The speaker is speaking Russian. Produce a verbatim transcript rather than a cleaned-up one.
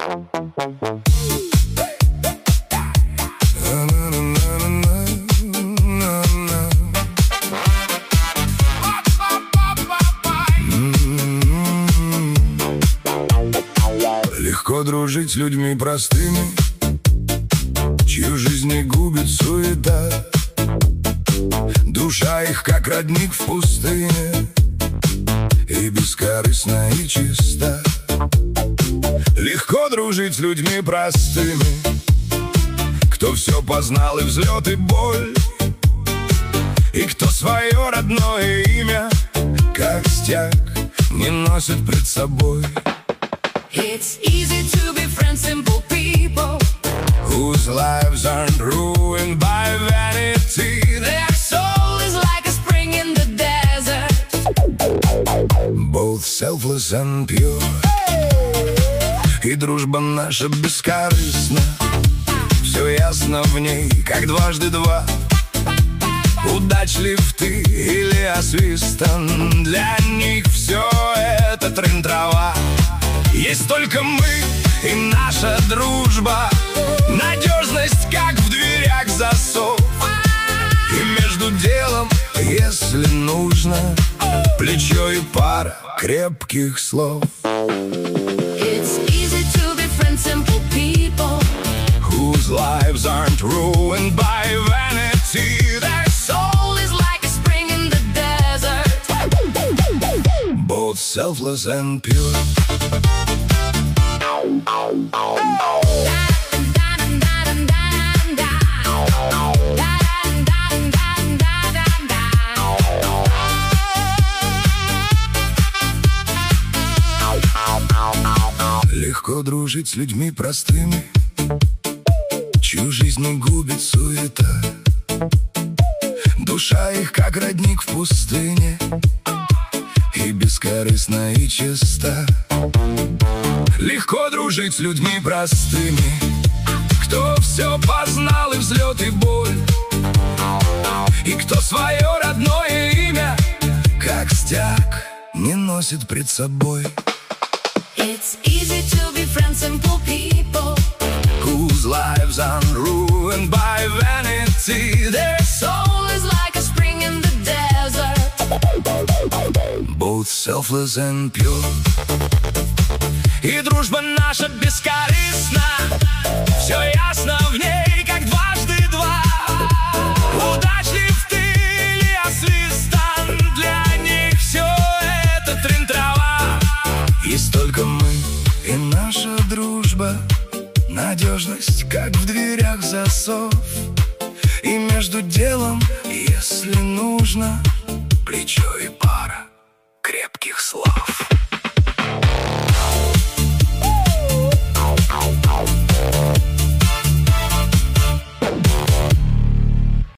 Легко дружить с людьми простыми, чью жизнь не губит суета. Душа их, как родник в пустыне, и бескорыстна, и чиста. Легко дружить с людьми простыми, кто все познал, и взлет, и боль, и кто свое родное имя, как стяг, не носит пред собой. It's easy to be friends, simple people whose lives aren't ruined by vanity. Their soul is like a spring in the desert, both selfless and pure. И дружба наша бескорыстна, все ясно в ней, как дважды два. Удачлив ты или освистан, для них все это трын-трава. Есть только мы и наша дружба, надежность, как в дверях засов. И между делом, если нужно, плечо и пара крепких слов. It's easy to be friends, simple people whose lives aren't ruined by vanity. Their soul is like a spring in the desert, both selfless and pure. Легко дружить с людьми простыми, чью жизнь не губит суета. Душа их, как родник в пустыне, и бескорыстна, и чиста. Легко дружить с людьми простыми, кто все познал, и взлет, и боль, и кто свое родное имя, как стяг, не носит пред собой. It's easy to be friends, simple people whose lives aren't ruined by vanity. Their soul is like a spring in the desert, both selfless and pure. И дружба наша бескорыстна, все ясно в ней, как дважды два. Удачлив ты или освистан, для них все это трын-трава. Есть только мы и наша дружба, надежность, как в дверях засов. И между делом, если нужно, плечо и пара